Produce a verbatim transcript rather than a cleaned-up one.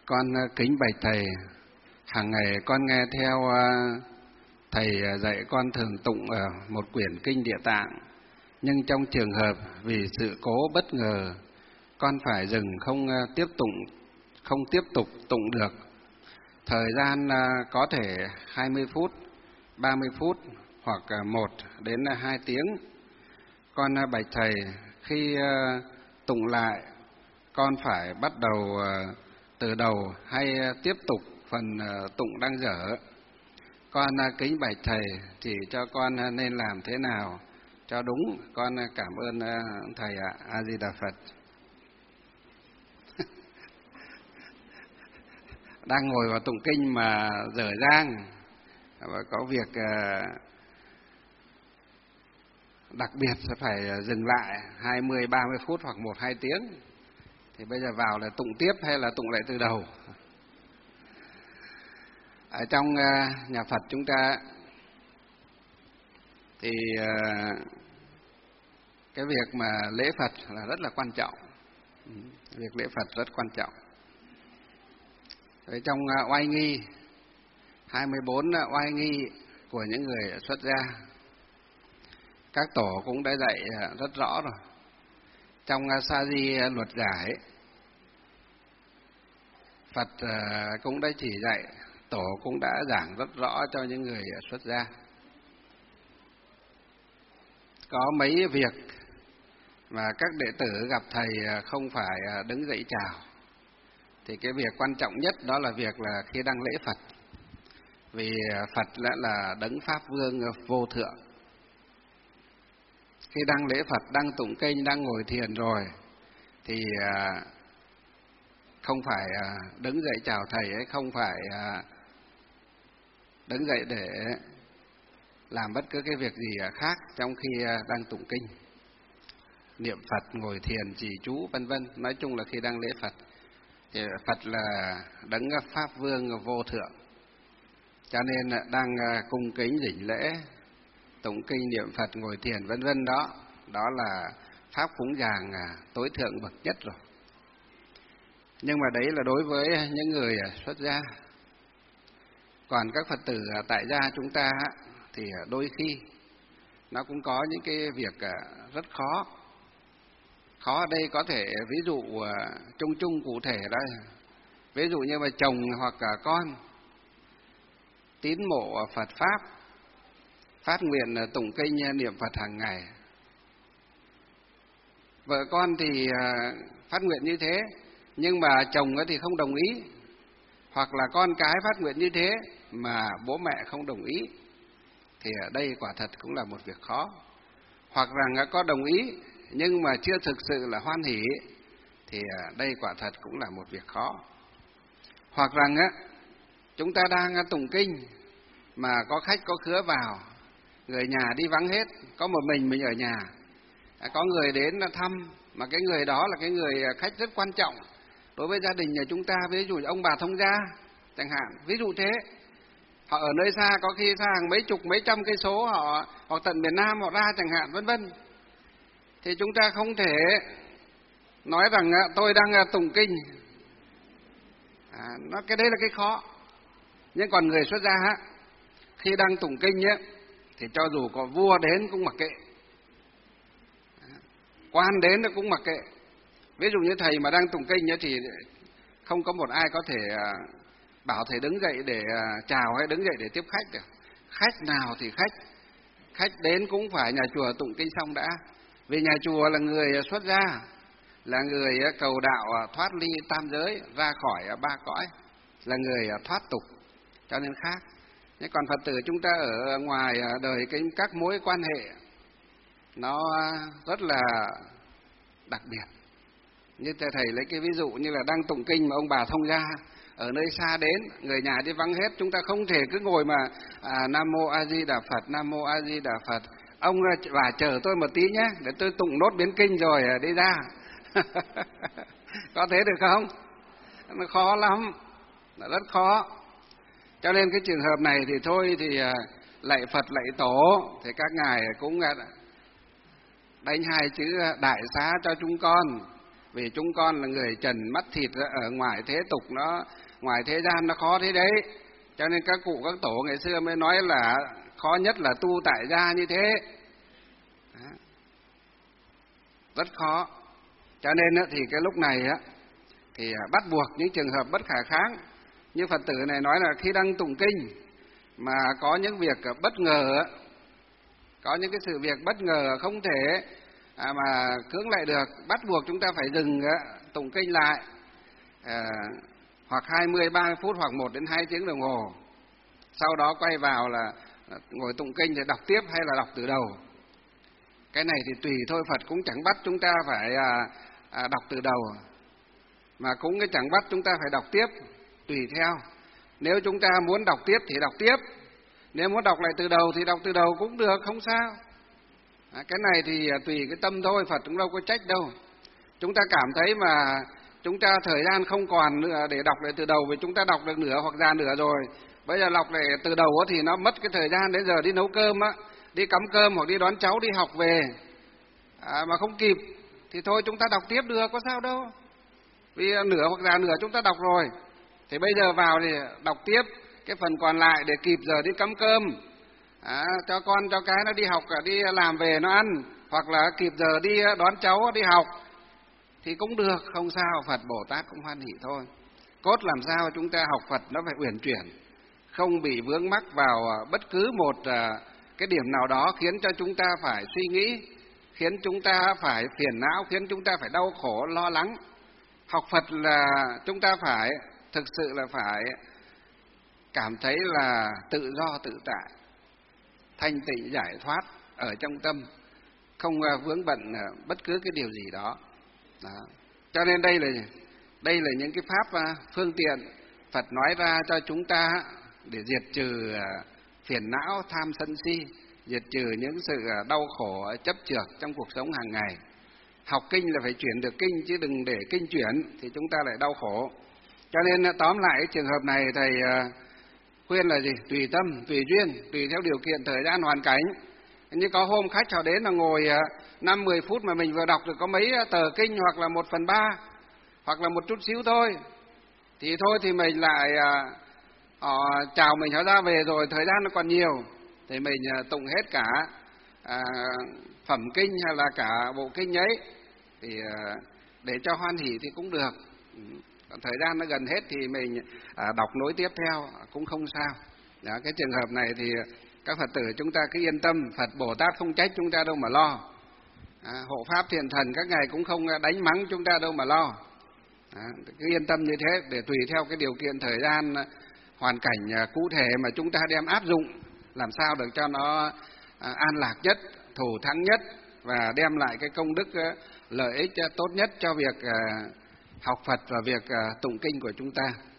Con kính bạch thầy, hàng ngày con nghe theo thầy dạy con thường tụng ở một quyển kinh Địa Tạng, nhưng trong trường hợp vì sự cố bất ngờ, con phải dừng không tiếp tụng, không tiếp tục tụng được. Thời gian có thể hai mươi phút, ba mươi phút hoặc một đến hai tiếng. Con bạch thầy, khi tụng lại, con phải bắt đầu từ đầu hay tiếp tục phần tụng đang dở? Con kính bạch thầy, chỉ cho con nên làm thế nào cho đúng. Con cảm ơn thầy ạ. A Di Đà Phật. Đang ngồi vào tụng kinh mà dở dang và có việc đặc biệt sẽ phải dừng lại hai mươi, ba mươi phút hoặc một, hai tiếng. Thì bây giờ vào là tụng tiếp hay là tụng lại từ đầu? Ở trong nhà Phật chúng ta thì cái việc mà lễ Phật là rất là quan trọng. Việc lễ Phật rất quan trọng. Ở trong oai nghi, hai mươi bốn oai nghi của những người xuất gia, các tổ cũng đã dạy rất rõ rồi. Trong Sa Di luật giải, Phật cũng đã chỉ dạy, tổ cũng đã giảng rất rõ cho những người xuất gia. Có mấy việc mà các đệ tử gặp thầy không phải đứng dậy chào, thì cái việc quan trọng nhất đó là việc là khi đăng lễ Phật. Vì Phật đã là đấng Pháp Vương vô thượng. Khi đăng lễ Phật, đăng tụng kinh, đang ngồi thiền rồi, thì không phải đứng dậy chào thầy ấy, không phải đứng dậy để làm bất cứ cái việc gì khác trong khi đang tụng kinh, niệm Phật, ngồi thiền, trì chú, vân vân. Nói chung là khi đăng lễ Phật, thì Phật là đấng Pháp Vương vô thượng, cho nên đang cung kính đảnh lễ, tụng kinh, niệm Phật, ngồi thiền, vân vân đó, đó là pháp cúng dường tối thượng bậc nhất rồi. Nhưng mà đấy là đối với những người xuất gia. Còn các Phật tử tại gia chúng ta thì đôi khi nó cũng có những cái việc rất khó. Khó ở đây có thể ví dụ chung chung cụ thể đây. Ví dụ như mà chồng hoặc con tín mộ Phật Pháp, phát nguyện tụng kinh niệm Phật hàng ngày. Vợ con thì phát nguyện như thế, nhưng mà chồng thì không đồng ý. Hoặc là con cái phát nguyện như thế mà bố mẹ không đồng ý, thì ở đây quả thật cũng là một việc khó. Hoặc rằng có đồng ý nhưng mà chưa thực sự là hoan hỷ, thì đây quả thật cũng là một việc khó. Hoặc rằng chúng ta đang tụng kinh mà có khách có khứa vào, người nhà đi vắng hết, có một mình mình ở nhà. Có người đến thăm, mà cái người đó là cái người khách rất quan trọng đối với gia đình nhà chúng ta, ví dụ ông bà thông gia chẳng hạn, ví dụ thế. Họ ở nơi xa, có khi xa hàng mấy chục mấy trăm cây số, họ hoặc tận miền Nam họ ra chẳng hạn, vân vân. Thì chúng ta không thể nói rằng tôi đang tụng kinh. À, nó cái đấy là cái khó. Nhưng còn người xuất gia khi đang tụng kinh ấy, thì cho dù có vua đến cũng mặc kệ, quan đến nó cũng mặc kệ. Ví dụ như thầy mà đang tụng kinh ấy, thì không có một ai có thể bảo thầy đứng dậy để chào hay đứng dậy để tiếp khách được. Khách nào thì khách, khách đến cũng phải nhà chùa tụng kinh xong đã. Vì nhà chùa là người xuất gia, là người cầu đạo thoát ly tam giới, ra khỏi ba cõi, là người thoát tục, cho nên khác. Nhưng còn Phật tử chúng ta ở ngoài đời, cái các mối quan hệ nó rất là đặc biệt. Như thầy lấy cái ví dụ như là đang tụng kinh mà ông bà thông gia ở nơi xa đến, người nhà đi vắng hết, chúng ta không thể cứ ngồi mà à, Nam Mô A Di Đà Phật, Nam Mô A Di Đà Phật, ông bà chờ tôi một tí nhé, để tôi tụng nốt biến kinh rồi đi ra. Có thế được không? Nó khó lắm, nó rất khó. Cho nên cái trường hợp này thì thôi thì lạy Phật lạy tổ, thì các ngài cũng đánh hai chữ đại xá cho chúng con. vì chúng con là người trần mắt thịt ở ngoài thế tục, nó ngoài thế gian nó khó thế đấy. Cho nên các cụ các tổ ngày xưa mới nói là khó nhất là tu tại gia như thế. Đó. Rất khó. Cho nên thì cái lúc này á thì bắt buộc những trường hợp bất khả kháng, như Phật tử này nói là khi đang tụng kinh mà có những việc bất ngờ, có những cái sự việc bất ngờ không thể à, mà cưỡng lại được, bắt buộc chúng ta phải dừng tụng kinh lại, à, hoặc hai mươi, ba mươi phút hoặc một đến hai tiếng đồng hồ. Sau đó quay vào là ngồi tụng kinh thì đọc tiếp hay là đọc từ đầu. Cái này thì tùy thôi, Phật cũng chẳng bắt chúng ta phải à, à, đọc từ đầu, mà cũng chẳng bắt chúng ta phải đọc tiếp, tùy theo. Nếu chúng ta muốn đọc tiếp thì đọc tiếp, nếu muốn đọc lại từ đầu thì đọc từ đầu cũng được, không sao. À, cái này thì tùy cái tâm thôi, Phật cũng đâu có trách đâu. Chúng ta cảm thấy mà chúng ta thời gian không còn nữa để đọc lại từ đầu, vì chúng ta đọc được nửa hoặc ra nửa rồi, bây giờ đọc lại từ đầu thì nó mất cái thời gian đến giờ đi nấu cơm á, đi cắm cơm hoặc đi đón cháu đi học về, à, mà không kịp thì thôi chúng ta đọc tiếp được, có sao đâu. Vì nửa hoặc ra nửa chúng ta đọc rồi, thì bây giờ vào thì đọc tiếp cái phần còn lại để kịp giờ đi cắm cơm, à, cho con cho cái nó đi học, đi làm về nó ăn, hoặc là kịp giờ đi đón cháu đi học thì cũng được, không sao. Phật Bồ Tát cũng hoan hỷ thôi. Cốt làm sao chúng ta học Phật nó phải uyển chuyển, không bị vướng mắc vào bất cứ một cái điểm nào đó khiến cho chúng ta phải suy nghĩ, khiến chúng ta phải phiền não, khiến chúng ta phải đau khổ lo lắng. Học Phật là chúng ta phải thực sự là phải cảm thấy là tự do tự tại, thanh tịnh giải thoát ở trong tâm, không vướng bận bất cứ cái điều gì đó. Đó. Cho nên đây là đây là những cái pháp phương tiện Phật nói ra cho chúng ta để diệt trừ phiền não, tham sân si, diệt trừ những sự đau khổ chấp chược trong cuộc sống hàng ngày. Học kinh là phải chuyển được kinh, chứ đừng để kinh chuyển thì chúng ta lại đau khổ. Cho nên tóm lại cái trường hợp này thầy khuyên là gì? Tùy tâm, tùy duyên, tùy theo điều kiện, thời gian, hoàn cảnh. Như có hôm khách họ đến là ngồi năm mười phút mà mình vừa đọc được có mấy tờ kinh, hoặc là một phần ba, hoặc là một chút xíu thôi, thì thôi thì mình lại họ chào mình họ ra về rồi, thời gian nó còn nhiều thì mình tụng hết cả à, phẩm kinh hay là cả bộ kinh ấy, thì à, để cho hoan hỷ thì cũng được. Còn thời gian nó gần hết thì mình à, đọc nối tiếp theo cũng không sao. Đó, cái trường hợp này thì các Phật tử chúng ta cứ yên tâm, Phật Bồ Tát không trách chúng ta đâu mà lo. À, hộ pháp thiện thần các ngài cũng không đánh mắng chúng ta đâu mà lo. À, cứ yên tâm như thế, để tùy theo cái điều kiện, thời gian, hoàn cảnh cụ thể mà chúng ta đem áp dụng, làm sao được cho nó à, an lạc nhất, thủ thắng nhất, và đem lại cái công đức lợi ích tốt nhất cho việc à, học Phật và việc à, tụng kinh của chúng ta.